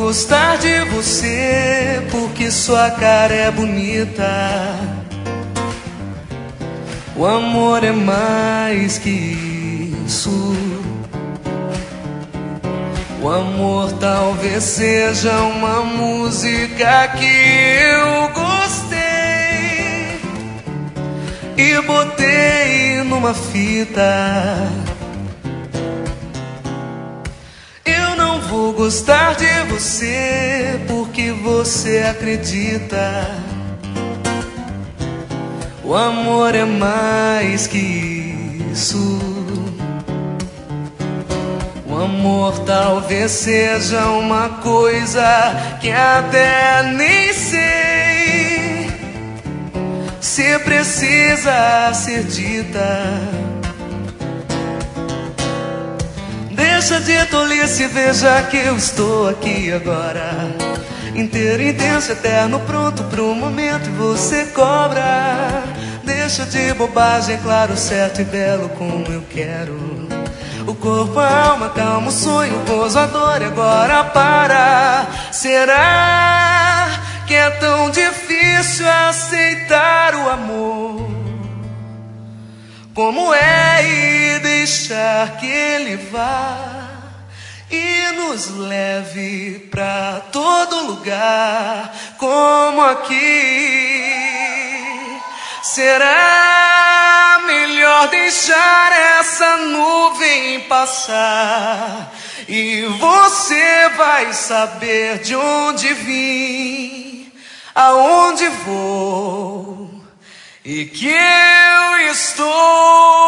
gostar de você porque sua cara é bonita. O amor é mais que isso. O amor talvez seja uma música que eu gostei e botei numa fita. Eu não vou gostar de você porque você acredita. O amor é mais que isso. O amor talvez seja uma coisa que até nem sei se precisa ser dita. Deixa de tolice e veja que eu estou aqui agora, inteiro, intenso, eterno, pronto pro momento e você cobra. Deixa de bobagem, claro, certo e belo como eu quero. O corpo, a alma, calma, o sonho, o gozo, a dor, e agora para. Será que é tão difícil aceitar o amor? Como é e deixar que ele vá e nos leve pra todo lugar, como aqui? Será melhor deixar essa nuvem passar e você vai saber de onde vim, aonde vou e que eu estou